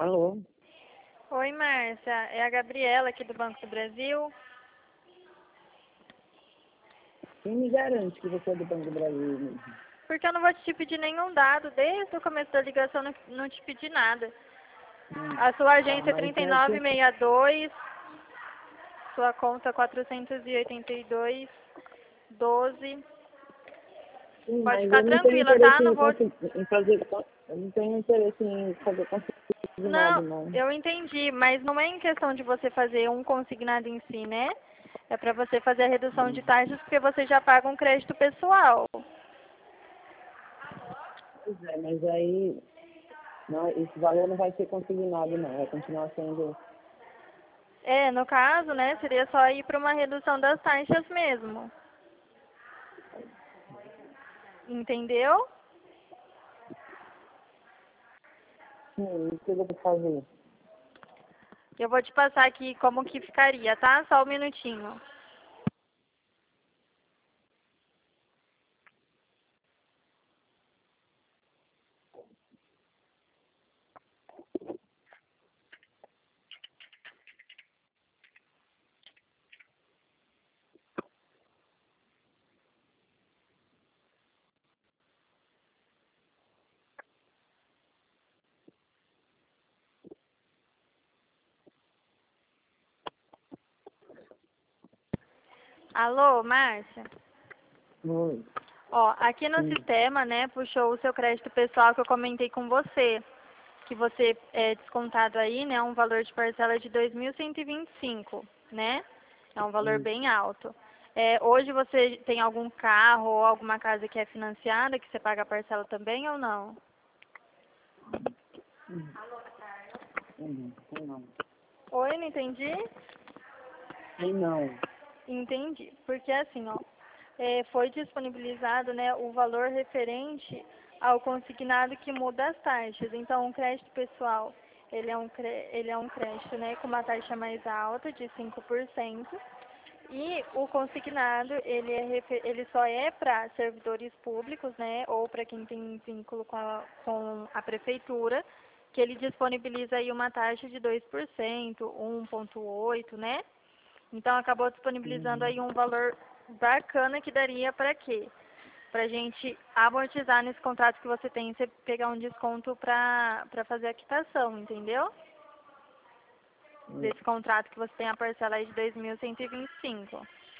Alô? Oi, Márcia. É a Gabriela aqui do Banco do Brasil. Quem me garante que você é do Banco do Brasil mesmo? Porque eu não vou te pedir nenhum dado. Desde o começo da ligação eu não te pedi nada. A sua agência é Mas é que... 3962, sua conta 48212. Sim, Pode mas ficar eu não tenho tranquila, interesse tá? Não em, vou... em fazer... Eu não tenho interesse em fazer consignado, Não, não. eu entendi, mas não é em questão de você fazer um consignado em si, né? É para você fazer a redução de taxas porque você já paga um crédito pessoal. Pois é, mas aí... Não, esse valor não vai ser consignado, não. Vai continuar sendo... É, no caso, né, seria só ir para uma redução das taxas mesmo. Entendeu? Sim, o que eu vou fazer? Eu vou te passar aqui como que ficaria, tá? Só um minutinho. Alô, Márcia? Oi. Ó, aqui no Sim. sistema, né, puxou o seu crédito pessoal que eu comentei com você, que você é descontado aí, né, um valor de parcela de 2.125, né? É um valor bem alto. É, hoje você tem algum carro ou alguma casa que é financiada, que você paga a parcela também ou não? Tem não. Oi, não entendi? Tem não. Entendi. Porque assim, ó, foi disponibilizado, né, o valor referente ao consignado que muda as taxas. Então, o crédito pessoal, ele é um crédito, né, com uma taxa mais alta de 5%. E o consignado, ele só é para servidores públicos, né, ou para quem tem vínculo com a prefeitura, que ele disponibiliza aí uma taxa de 2%, 1,8%, né? Então, acabou disponibilizando aí um valor bacana que daria para quê? Para a gente amortizar nesse contrato que você tem, você pegar um desconto para fazer a quitação, entendeu? Desse contrato que você tem a parcela aí de 2.125.